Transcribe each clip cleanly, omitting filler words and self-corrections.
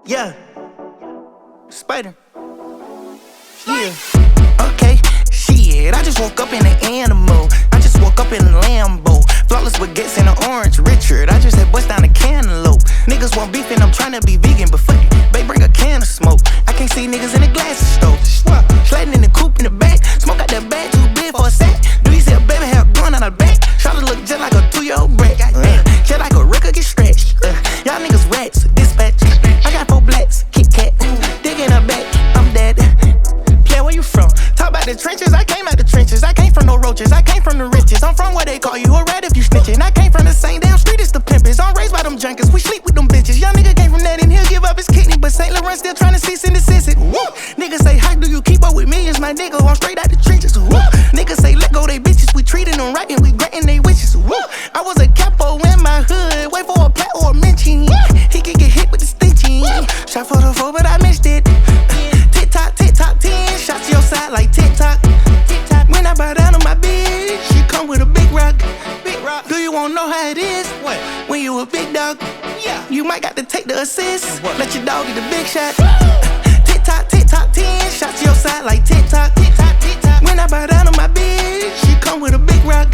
Yeah. Spider. Yeah. Okay, shit. I just woke up in an animal. I just woke up in a Lambo. Flawless baguettes in an orange Richard. I just had bust down a cantaloupe. Niggas want beef and I'm tryna be vegan, but fuck it. Babe, bring a can of smoke. I can't see niggas in the glass stove. Sliding in the coupe in the back. Smoke out that bag too big for a sack. Do you see a baby hair going on her back? Tryna look just like a 2-year-old brat. Just like a record get stretched. Y'all niggas rats, dispatch. I got 4 blacks, Kit Kat. Dig in her back, I'm dead. Play where you from? Talk about the trenches, I came out the trenches. I came from no roaches, I came from the riches. I'm from where they call you a rat if you snitching. I came from the same damn street as the pimpers. I'm raised by them junkies, we sleep with them bitches. Young nigga came from that and he'll give up his kidney. But St. Laurent still trying to cease and desist it. Niggas say, how do you keep up with millions? My nigga, I'm straight out the trenches. Niggas say, let go they bitches. We treating them right and we granting they wishes. I was a capo in my hood. Wait for a plat or a mention. He can get hit with the stinching. Shot for the 4, but I missed it. Tick-tock, 10 shots to your side like tick-tock. When I bow down on my bitch, she come with a big rock. Do you wanna know how it is? When you a big dog, you might got to take the assist. Let your dog get the big shot. Tick-tock, 10 shots to your side like tick-tock. When I bow down on my bitch, she come with a big rock.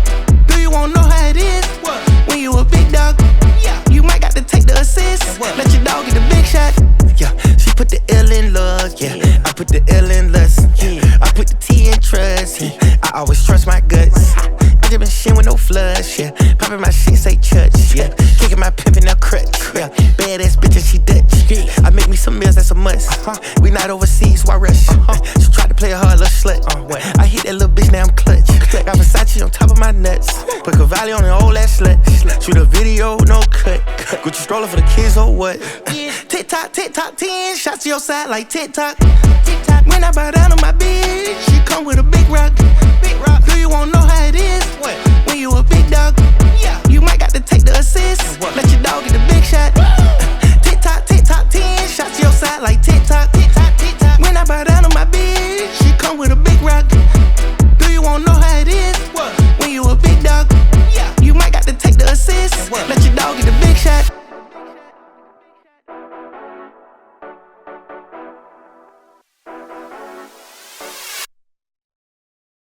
Do you wanna know how it is? When you a big dog, you might got to take the assist. Let your dog get the big shot. Yeah, she put the L in love, I put the L in lust, I put the T in trust, I always trust my guts. I just been shit with no flush, popping my shit, say church, kicking my pimp in her crutch, badass bitch and she Dutch. I make me some meals, that's a must. We not overseas, why rush? She tried to play a hard little slut. I hit that little bitch, now I'm clutch. Got Versace on top of my nuts. Put Cavalli on an old ass slut. Shoot a video, no cut. Gucci stroller for the kids, or what? Tick-tock, 10 shots to your side like tick-tock. When I bow down on my bitch, she come with a big rock. Do you wanna know how it is? When you a big dog, you might got to take the assist. Let your dog get the big shot. Tick-tock, 10 shots to your side like tick-tock. When I bow down on my bitch, she come with a big rock. Do you wanna know how it is? When you a big dog, you might got to take the assist. Let your dog get the